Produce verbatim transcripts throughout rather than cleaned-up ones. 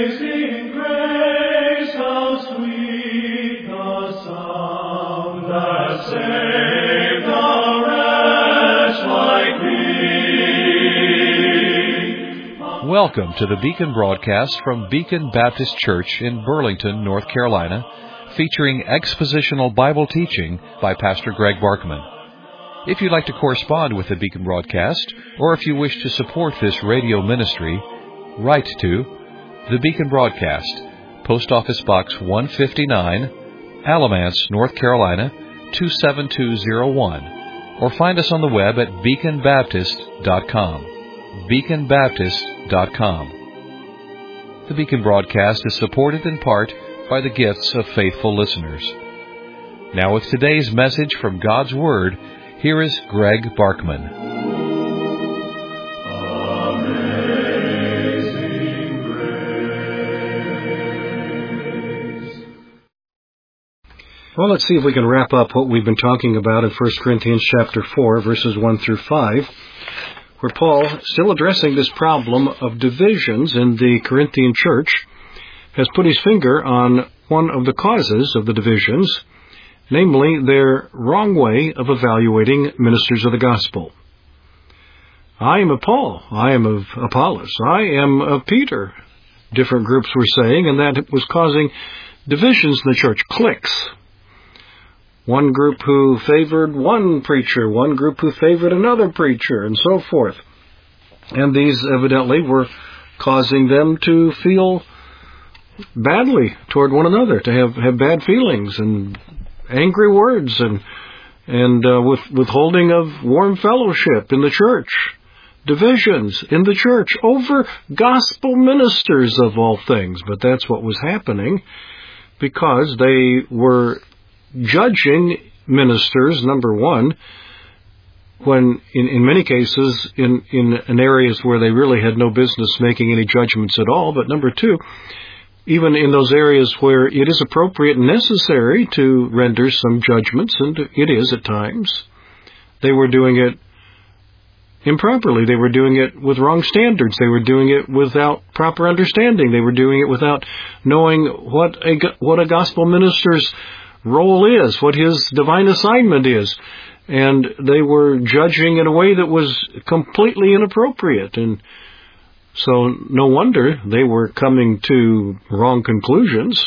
Amazing grace, how sweet the sound that saved a wretch like me. Welcome to the Beacon broadcast from Beacon Baptist Church in Burlington, North Carolina, featuring expositional Bible teaching by Pastor Greg Barkman. If you'd like to correspond with the Beacon broadcast, or if you wish to support this radio ministry, write to the Beacon Broadcast, Post Office Box one fifty-nine, Alamance, North Carolina, two seven two zero one, or find us on the web at beacon baptist dot com. beacon baptist dot com. The Beacon Broadcast is supported in part by the gifts of faithful listeners. Now with today's message from God's Word, here is Greg Barkman. Well, let's see if we can wrap up what we've been talking about in First Corinthians chapter four, verses one through five, where Paul, still addressing this problem of divisions in the Corinthian church, has put his finger on one of the causes of the divisions, namely their wrong way of evaluating ministers of the gospel. I am of Paul, I am of Apollos, I am of Peter, different groups were saying, and that was causing divisions in the church, cliques. One group who favored one preacher, one group who favored another preacher, and so forth. And these evidently were causing them to feel badly toward one another, to have, have bad feelings and angry words and and uh, with withholding of warm fellowship in the church, divisions in the church over gospel ministers of all things. But that's what was happening because they were judging ministers, number one, when in, in many cases in, in, in areas where they really had no business making any judgments at all, but number two, even in those areas where it is appropriate and necessary to render some judgments, and it is at times, they were doing it improperly. They were doing it with wrong standards. They were doing it without proper understanding. They were doing it without knowing what a, what a gospel minister's role is, what his divine assignment is. And they were judging in a way that was completely inappropriate. And so no wonder they were coming to wrong conclusions.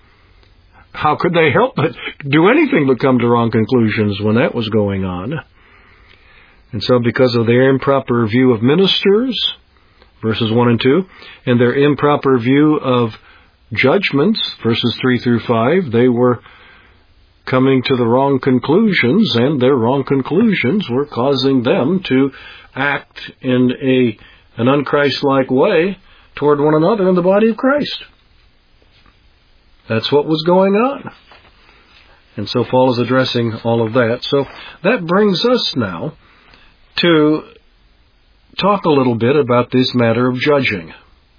How could they help but do anything but come to wrong conclusions when that was going on? And so because of their improper view of ministers, verses one and two, and their improper view of judgments, verses three through five, they were coming to the wrong conclusions, and their wrong conclusions were causing them to act in a an unchristlike way toward one another in the body of Christ. That's what was going on. And so Paul is addressing all of that. So that brings us now to talk a little bit about this matter of judging.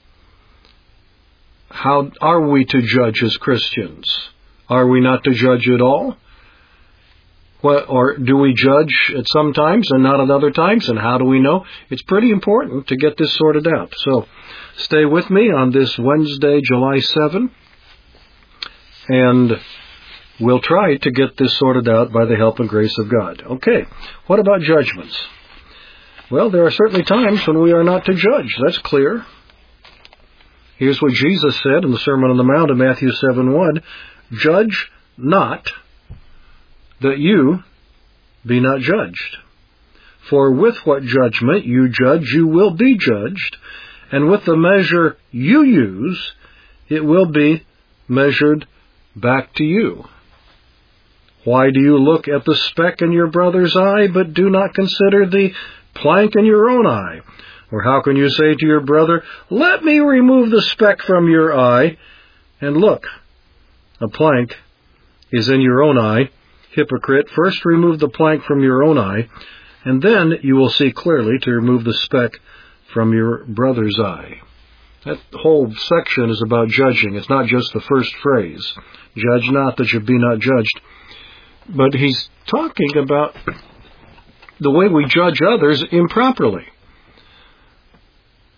How are we to judge as Christians? Are we not to judge at all? What, or do we judge at some times and not at other times? And how do we know? It's pretty important to get this sorted out. So stay with me on this Wednesday, July seventh, and we'll try to get this sorted out by the help and grace of God. Okay, what about judgments? Well, there are certainly times when we are not to judge. That's clear. Here's what Jesus said in the Sermon on the Mount in Matthew seven one. Judge not, that you be not judged. For with what judgment you judge, you will be judged, and with the measure you use, it will be measured back to you. Why do you look at the speck in your brother's eye, but do not consider the plank in your own eye? Or how can you say to your brother, let me remove the speck from your eye, and look, a plank is in your own eye? Hypocrite, first remove the plank from your own eye, and then you will see clearly to remove the speck from your brother's eye. That whole section is about judging. It's not just the first phrase, judge not that you be not judged. But he's talking about the way we judge others improperly.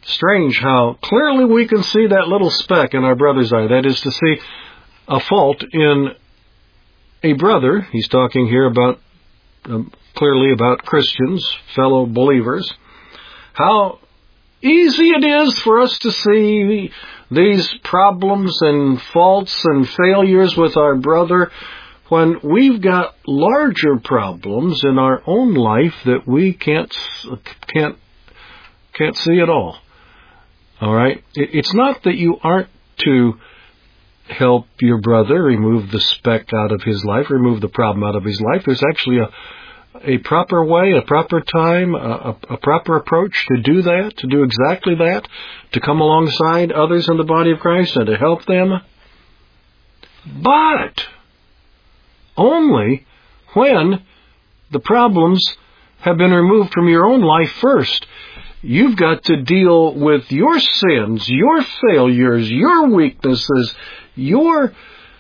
Strange how clearly we can see that little speck in our brother's eye. That is to see a fault in a brother. He's talking here about um, clearly about Christians, fellow believers. How easy it is for us to see these problems and faults and failures with our brother when we've got larger problems in our own life that we can't can't can't see at all. All right? It's not that you aren't to help your brother remove the speck out of his life, remove the problem out of his life. There's actually a a proper way, a proper time, a, a proper approach to do that, to do exactly that, to come alongside others in the body of Christ and to help them. But only when the problems have been removed from your own life first. You've got to deal with your sins, your failures, your weaknesses, your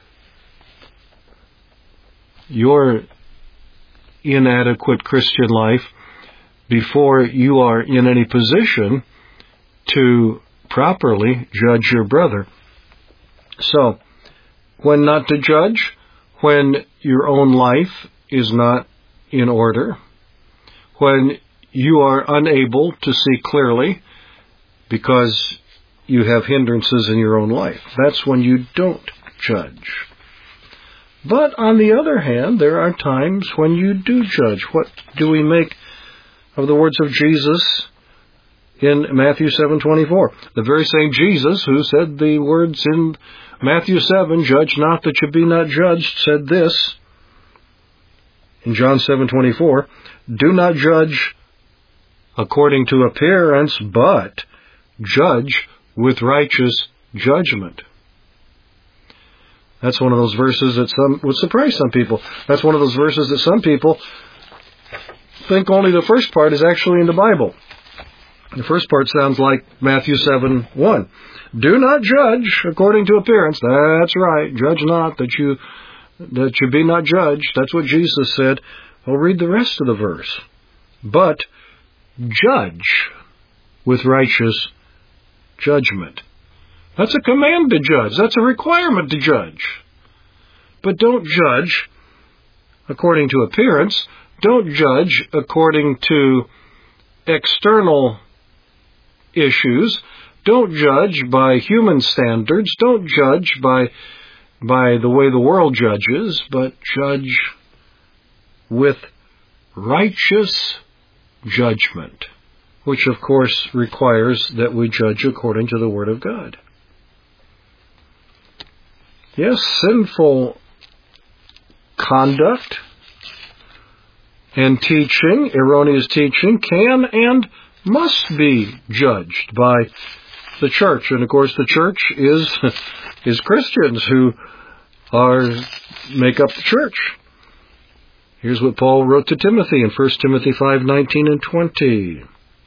your inadequate Christian life before you are in any position to properly judge your brother. So, when not to judge, when your own life is not in order, when you are unable to see clearly because you have hindrances in your own life, that's when you don't judge. But on the other hand, there are times when you do judge. What do we make of the words of Jesus in Matthew seven twenty-four? The very same Jesus who said the words in Matthew seven, "Judge not that you be not judged," said this in John seven twenty-four, "Do not judge according to appearance, but judge with righteous judgment." That's one of those verses that some would surprise some people. That's one of those verses that some people think only the first part is actually in the Bible. The first part sounds like Matthew seven one. Do not judge according to appearance. That's right. Judge not that you that you be not judged. That's what Jesus said. Well, read the rest of the verse. But judge with righteous judgment. That's a command to judge. That's a requirement to judge. But don't judge according to appearance. Don't judge according to external issues. Don't judge by human standards. Don't judge by, by the way the world judges, but judge with righteous judgment, which of course requires that we judge according to the Word of God. Yes, sinful conduct and teaching, erroneous teaching, can and must be judged by the church. And of course the church is is Christians who are make up the church. Here's what Paul wrote to Timothy in First Timothy five nineteen and twenty.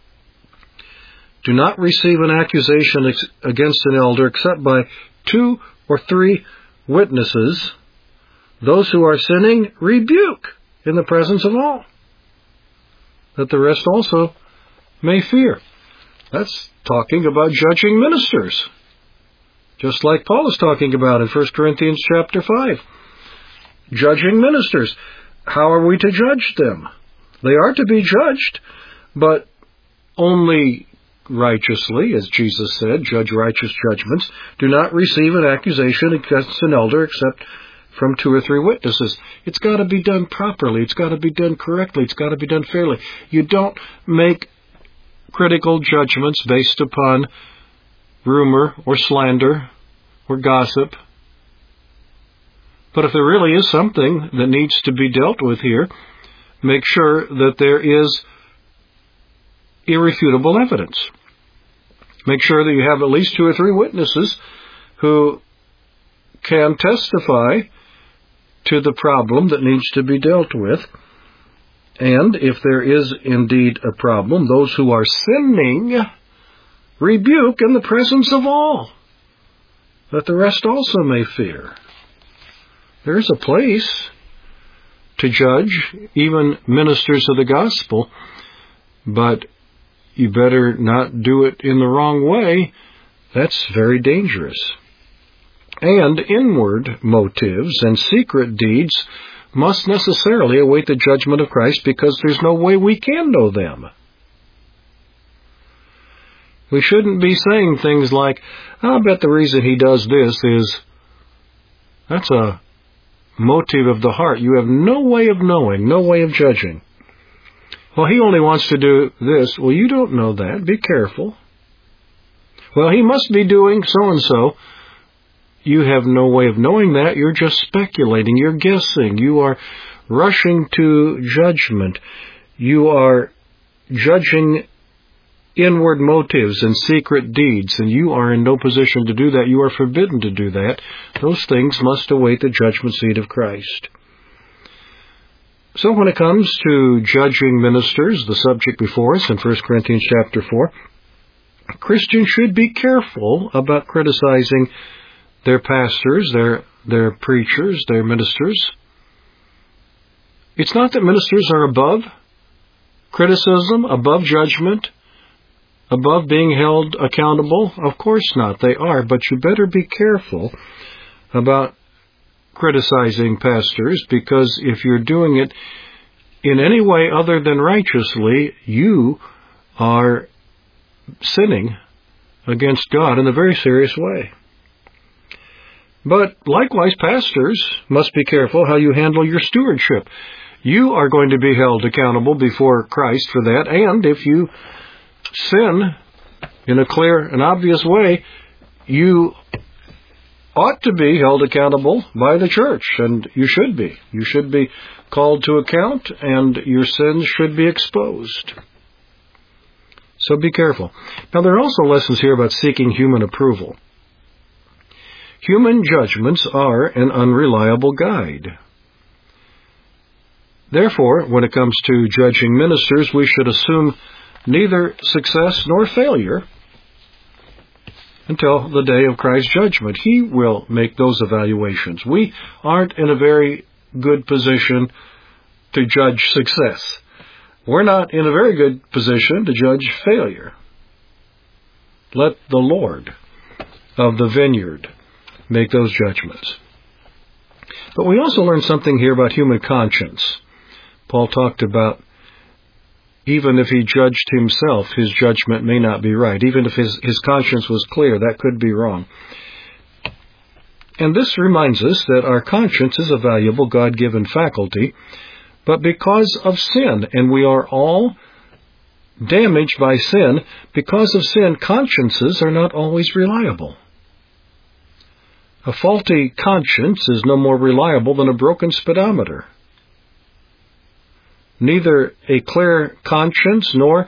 Do not receive an accusation ex- against an elder except by two or three witnesses. Those who are sinning, rebuke in the presence of all, that the rest also may fear. That's talking about judging ministers, just like Paul is talking about in First Corinthians chapter five. Judging ministers. How are we to judge them? They are to be judged, but only righteously, as Jesus said, judge righteous judgments. Do not receive an accusation against an elder except from two or three witnesses. It's got to be done properly. It's got to be done correctly. It's got to be done fairly. You don't make critical judgments based upon rumor or slander or gossip. But if there really is something that needs to be dealt with here, make sure that there is irrefutable evidence. Make sure that you have at least two or three witnesses who can testify to the problem that needs to be dealt with. And if there is indeed a problem, those who are sinning rebuke in the presence of all, that the rest also may fear. There's a place to judge even ministers of the gospel, but you better not do it in the wrong way. That's very dangerous. And inward motives and secret deeds must necessarily await the judgment of Christ, because there's no way we can know them. We shouldn't be saying things like, I'll bet the reason he does this is, that's a motive of the heart. You have no way of knowing, no way of judging. Well, he only wants to do this. Well, you don't know that. Be careful. Well, he must be doing so-and-so. You have no way of knowing that. You're just speculating. You're guessing. You are rushing to judgment. You are judging inward motives and secret deeds, and you are in no position to do that. You are forbidden to do that. Those things must await the judgment seat of Christ. So when it comes to judging ministers, the subject before us in First Corinthians chapter four, Christians should be careful about criticizing their pastors, their their preachers, their ministers. It's not that ministers are above criticism, above judgment, above being held accountable. Of course not. They are, but you better be careful about criticizing pastors, because if you're doing it in any way other than righteously, you are sinning against God in a very serious way. But likewise, pastors must be careful how you handle your stewardship. You are going to be held accountable before Christ for that, and if you sin in a clear and obvious way, you ought to be held accountable by the church, and you should be. You should be called to account, and your sins should be exposed. So be careful. Now, there are also lessons here about seeking human approval. Human judgments are an unreliable guide. Therefore, when it comes to judging ministers, we should assume neither success nor failure until the day of Christ's judgment. He will make those evaluations. We aren't in a very good position to judge success. We're not in a very good position to judge failure. Let the Lord of the vineyard make those judgments. But we also learn something here about human conscience. Paul talked about even if he judged himself, his judgment may not be right. Even if his, his conscience was clear, that could be wrong. And this reminds us that our conscience is a valuable God-given faculty, but because of sin, and we are all damaged by sin, because of sin, consciences are not always reliable. A faulty conscience is no more reliable than a broken speedometer. Neither a clear conscience nor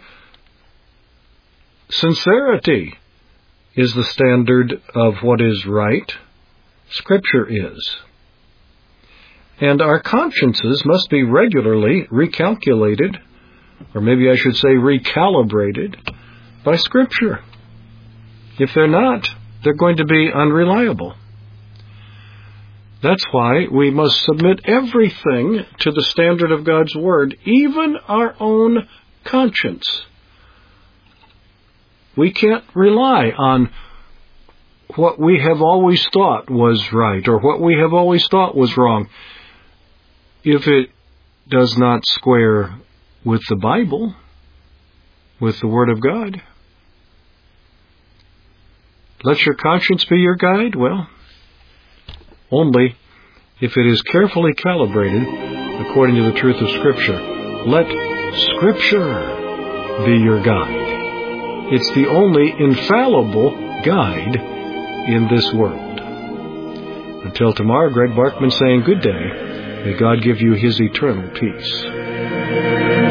sincerity is the standard of what is right. Scripture is. And our consciences must be regularly recalculated, or maybe I should say recalibrated, by Scripture. If they're not, they're going to be unreliable. That's why we must submit everything to the standard of God's Word, even our own conscience. We can't rely on what we have always thought was right or what we have always thought was wrong if it does not square with the Bible, with the Word of God. Let your conscience be your guide? Well, only if it is carefully calibrated according to the truth of Scripture. Let Scripture be your guide. It's the only infallible guide in this world. Until tomorrow, Greg Barkman saying good day. May God give you His eternal peace.